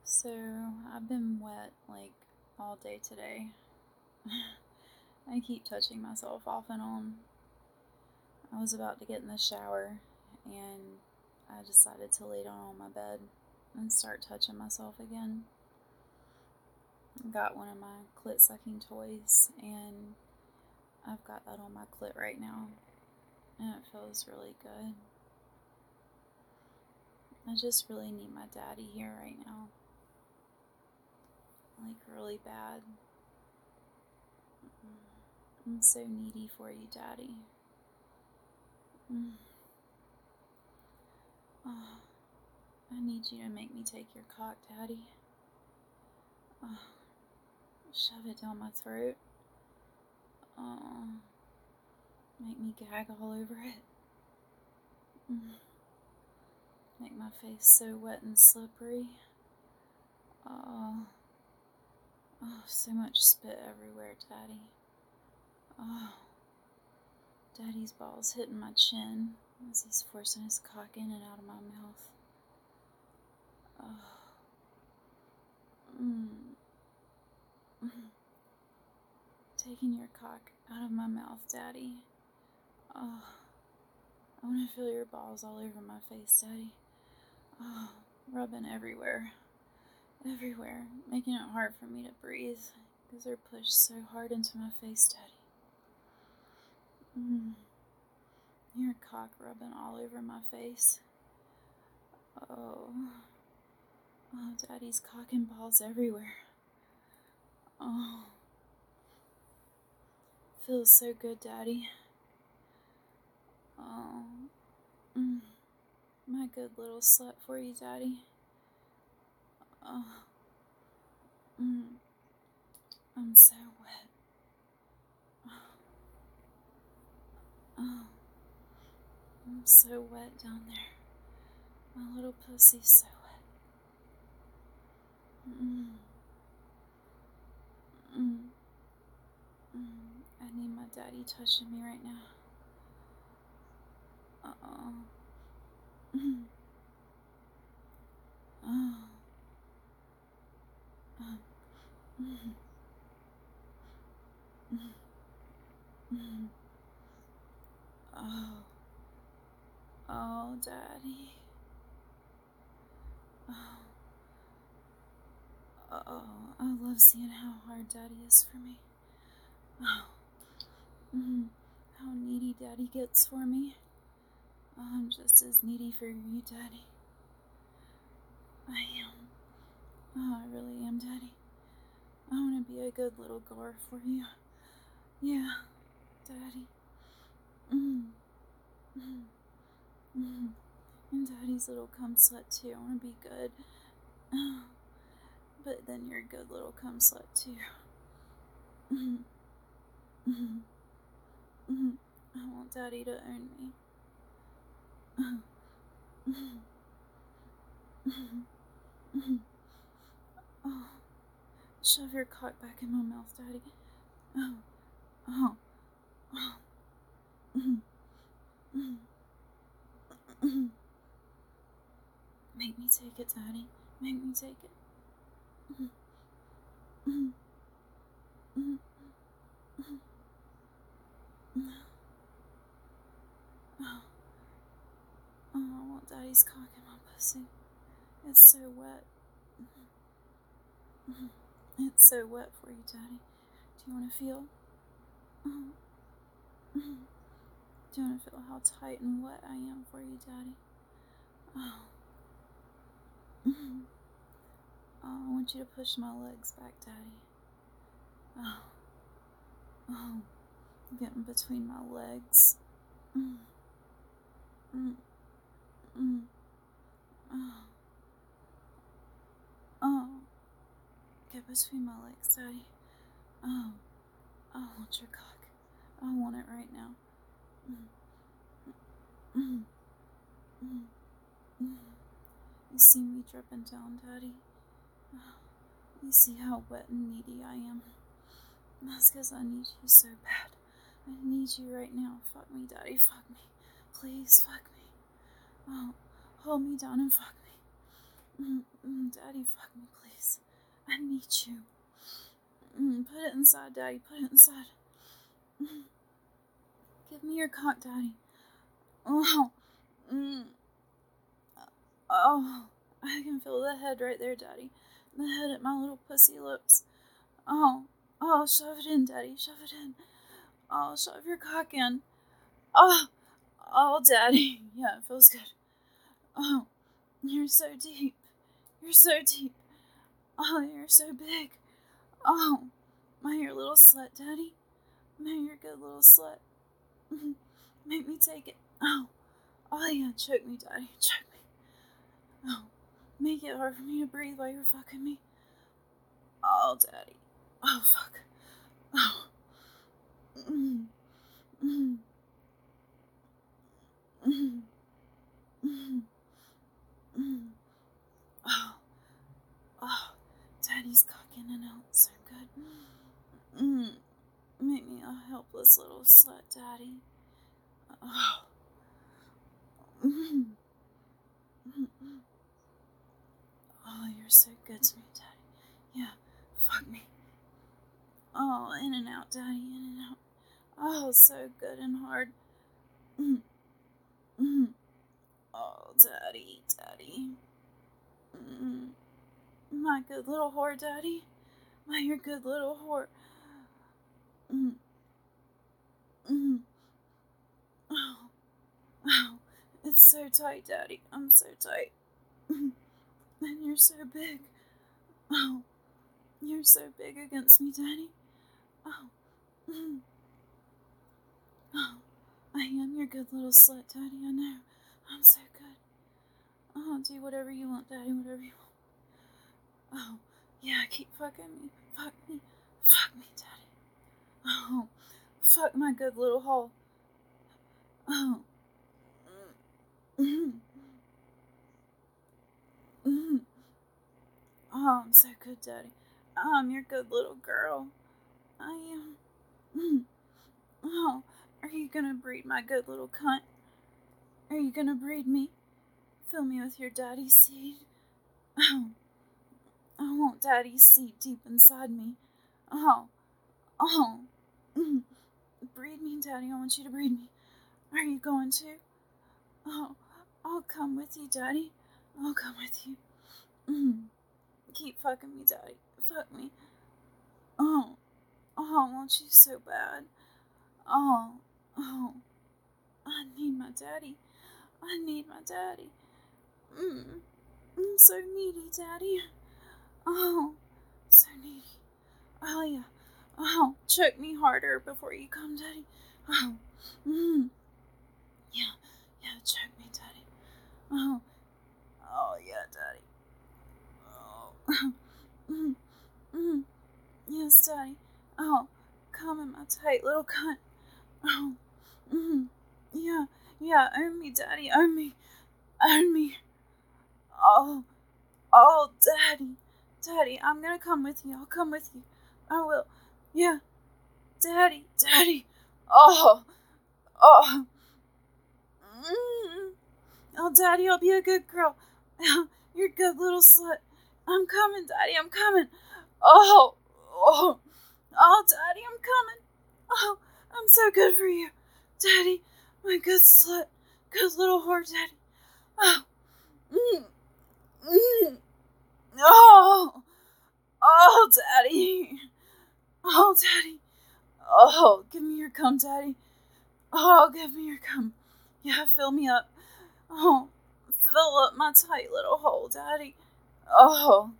So, I've been wet like all day today. I keep touching myself off and on. I was about to get in the shower and I decided to lay down on my bed and start touching myself again. I got one of my clit sucking toys and I've got that on my clit right now and it feels really good. I just really need my daddy here right now. Like, really bad. I'm so needy for you, Daddy. Oh, I need you to make me take your cock, Daddy. Oh, shove it down my throat. Oh, make me gag all over it. Make my face so wet and slippery. Oh, so much spit everywhere, Daddy. Oh, Daddy's balls hitting my chin as he's forcing his cock in and out of my mouth. Oh. Taking your cock out of my mouth, Daddy. Oh, I want to feel your balls all over my face, Daddy. Oh, rubbing everywhere. Everywhere. Making it hard for me to breathe because they're pushed so hard into my face, Daddy. Your cock rubbing all over my face. Oh, Daddy's cock and balls everywhere. Oh, feels so good, Daddy. Oh, my good little slut for you, Daddy. Oh, I'm so wet. Oh, I'm so wet down there. My little pussy's so wet. I need my daddy touching me right now. Uh-oh. Oh. Oh. Oh, Daddy. Oh, I love seeing how hard Daddy is for me. Oh. How needy Daddy gets for me. Oh, I'm just as needy for you, Daddy. I am. Oh, I really am, Daddy. I want to be a good little gar for you. Yeah, Daddy. And Daddy's little cum slut too. I want to be good. But then you're a good little cum slut too. I want Daddy to own me. Oh, shove your cock back in my mouth, Daddy. Oh. Make me take it, Daddy. Make me take it. Oh, I want Daddy's cock in my pussy. It's so wet. It's so wet for you, Daddy. Do you want to feel? Do you want to feel how tight and wet I am for you, Daddy? Oh. I want you to push my legs back, Daddy. Oh. Getting between my legs. Oh. Get between my legs, Daddy. Oh. I want your cock. I want it right now. You see me dripping down, Daddy? You see how wet and needy I am? That's because I need you so bad. I need you right now. Fuck me, Daddy. Fuck me. Please, fuck me. Oh, hold me down and fuck Daddy, fuck me, please. I need you. Put it inside, Daddy. Put it inside. Give me your cock, Daddy. Oh. Oh. I can feel the head right there, Daddy. The head at my little pussy lips. Oh. Oh, shove it in, Daddy. Shove it in. Oh, shove your cock in. Oh. Oh, Daddy. Yeah, it feels good. Oh. You're so deep. You're so deep. Oh, you're so big. Oh. Am I your little slut, Daddy? Am I your good little slut? Make me take it. Oh. Oh, yeah. Choke me, Daddy. Choke me. Oh. Make it hard for me to breathe while you're fucking me. Oh, Daddy. Oh, fuck. Oh. Mm. Mm. Mm. Mm. Mm. Oh. Oh. Daddy's cocking and out so good. Make me a helpless little slut, Daddy. Oh. Mm. Oh, you're so good to me, Daddy. Yeah. Fuck me. Oh, in and out, Daddy, in and out. Oh, so good and hard. Mm. Mm. Oh, Daddy, Daddy. My good little whore, Daddy. My your good little whore. Mm. Mm. Oh. Oh. It's so tight, Daddy. I'm so tight. And you're so big. Oh. You're so big against me, Daddy. Oh. Oh. I am your good little slut, Daddy. I know. I'm so good. Oh, do whatever you want, Daddy. Whatever you want. Oh. Yeah, keep fucking me. Fuck me. Fuck me, Daddy. Oh. Fuck my good little hole. Oh. Mm. Mm. Oh, I'm so good, Daddy. I'm your good little girl. I am. Oh, are you gonna breed my good little cunt? Are you gonna breed me? Fill me with your daddy's seed. Oh, I want daddy's seed deep inside me. Oh, oh. Breed me, Daddy. I want you to breed me. Are you going to? Oh, I'll come with you, Daddy. I'll come with you. Keep fucking me, Daddy. Fuck me. Oh, oh, I want you so bad. Oh, oh. I need my daddy. I need my daddy. I'm so needy, Daddy. Oh, so needy. Oh, yeah. Oh, choke me harder before you come, Daddy. Oh, yeah, yeah, choke me, Daddy. Oh, oh, yeah, Daddy. Oh, yes, Daddy. Oh, come in my tight little cunt. Oh, yeah, yeah, own me, Daddy, own me, own me. Oh, oh, Daddy, Daddy, I'm gonna come with you. I'll come with you. I will. Yeah, Daddy, Daddy. Oh, oh. Oh, Daddy, I'll be a good girl. You're a good little slut. I'm coming, Daddy, I'm coming. Oh, oh, oh, Daddy, I'm coming. Oh, I'm so good for you. Daddy, my good slut. Good little whore, Daddy. Oh, oh, oh, Daddy. Oh, Daddy. Oh, give me your cum, Daddy. Oh, give me your cum. Yeah, fill me up. Oh, fill up my tight little hole, Daddy. Oh,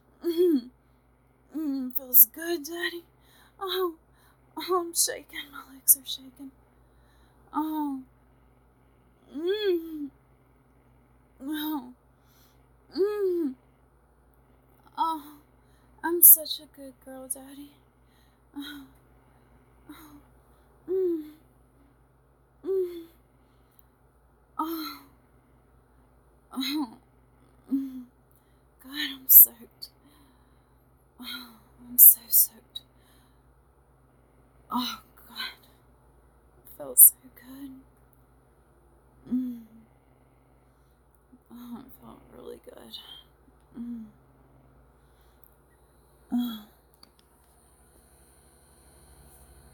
feels good, Daddy. Oh, oh, I'm shaking. My legs are shaking. Oh, oh, oh, I'm such a good girl, Daddy. Oh, oh, oh, oh, God, I'm soaked. Oh, I'm so soaked. Oh, God, it feels so good. Oh, it felt really good. Mm.